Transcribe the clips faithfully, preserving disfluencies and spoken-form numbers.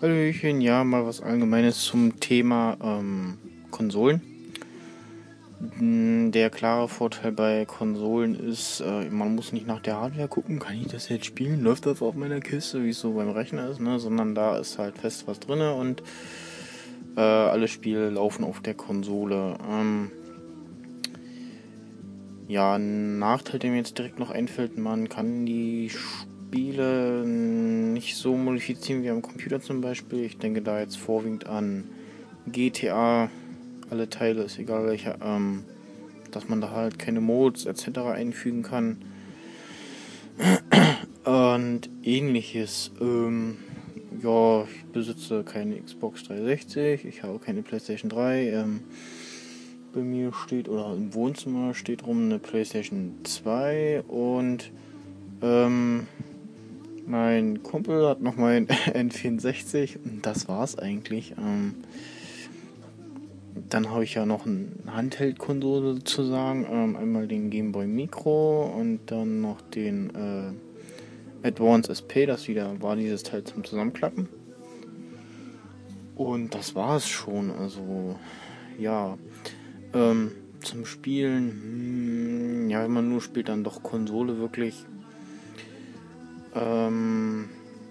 Hallöchen, ja, mal was Allgemeines zum Thema ähm, Konsolen. Mm, Der klare Vorteil bei Konsolen ist, äh, man muss nicht nach der Hardware gucken, kann ich das jetzt spielen, läuft das auf meiner Kiste, wie es so beim Rechner ist, ne? Sondern da ist halt fest was drin und äh, alle Spiele laufen auf der Konsole. Ähm, ja, ein Nachteil, der mir jetzt direkt noch einfällt, man kann die Spiele nicht so modifizieren wie am Computer zum Beispiel. Ich denke da jetzt vorwiegend an G T A, alle Teile, ist egal welcher, ähm, dass man da halt keine Modes et cetera einfügen kann und ähnliches. Ähm, ja, ich besitze keine Xbox dreihundertsechzig, ich habe keine PlayStation drei. Ähm, bei mir steht, oder im Wohnzimmer steht rum eine PlayStation zwei und ähm, mein Kumpel hat noch mein N vierundsechzig und das war's eigentlich. Ähm, Dann habe ich ja noch eine Handheld-Konsole sozusagen. Ähm, einmal den Game Boy Micro und dann noch den äh, Advance S P. Das wieder war dieses Teil zum Zusammenklappen. Und das war es schon. Also, ja. Ähm, zum Spielen, hm, ja, wenn man nur spielt, dann doch Konsole wirklich. Ähm,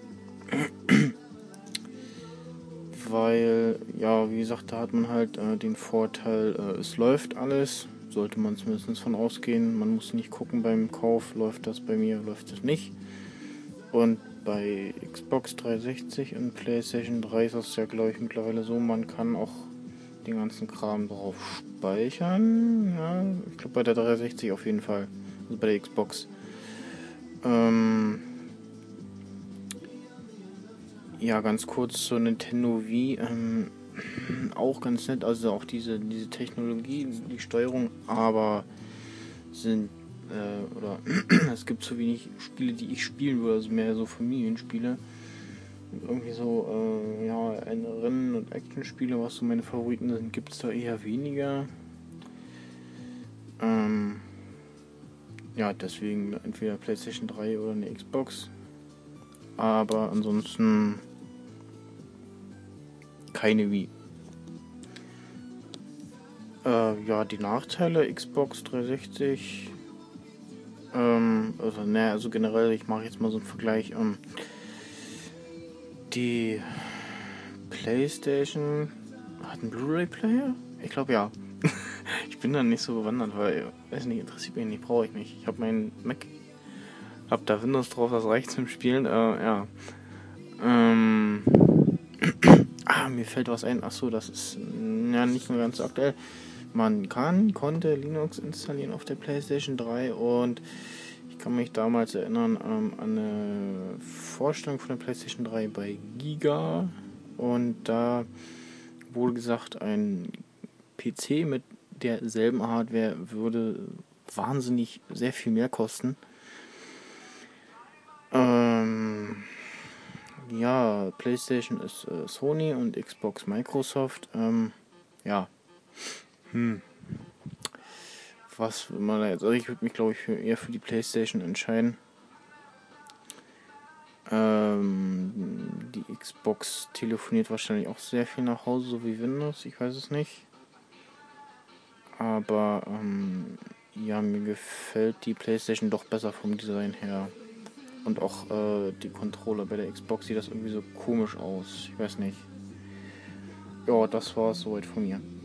weil, ja, wie gesagt, da hat man halt äh, den Vorteil, äh, es läuft alles, sollte man zumindest von ausgehen. Man muss nicht gucken beim Kauf, läuft das bei mir, läuft das nicht. Und bei Xbox dreihundertsechzig und PlayStation drei ist das ja, glaube ich, mittlerweile so, man kann auch den ganzen Kram drauf speichern. Ja, ich glaube bei der dreihundertsechzig auf jeden Fall, also bei der Xbox. Ähm, ja, ganz kurz zur Nintendo Wii. Ähm, auch ganz nett, also auch diese, diese Technologie, die Steuerung, aber sind, äh, oder es gibt so wenig Spiele, die ich spielen würde, also mehr so Familienspiele. Irgendwie so, äh, ja, Rennen- und Actionspiele, was so meine Favoriten sind, gibt es da eher weniger. Ähm, ja, deswegen entweder PlayStation drei oder eine Xbox. Aber ansonsten keine Wii. Äh, ja, die Nachteile Xbox dreihundertsechzig. Ähm, also, ne, also generell, ich mache jetzt mal so einen Vergleich. Ähm, die PlayStation hat einen Blu-ray-Player? Ich glaube ja. Ich bin da nicht so bewandert, weil, weiß nicht, interessiert mich nicht, brauche ich nicht. Ich habe meinen Mac, hab da Windows drauf, das reicht zum Spielen. Äh, ja. Ähm, ah, mir fällt was ein. Achso, das ist ja nicht mehr ganz so aktuell. Man kann, konnte Linux installieren auf der PlayStation drei und ich kann mich damals erinnern ähm, an eine Vorstellung von der PlayStation drei bei Giga und da wurde gesagt, ein P C mit derselben Hardware würde wahnsinnig sehr viel mehr kosten. Ähm, ja, PlayStation ist äh, Sony und Xbox Microsoft. Ähm, ja, hm. Was will man da jetzt? Also ich würde mich, glaube ich, für, eher für die PlayStation entscheiden. Ähm, die Xbox telefoniert wahrscheinlich auch sehr viel nach Hause, so wie Windows. Ich weiß es nicht. Aber ähm, ja, mir gefällt die PlayStation doch besser vom Design her. Und auch äh, die Controller bei der Xbox sieht das irgendwie so komisch aus. Ich weiß nicht. Ja, das war es soweit von mir.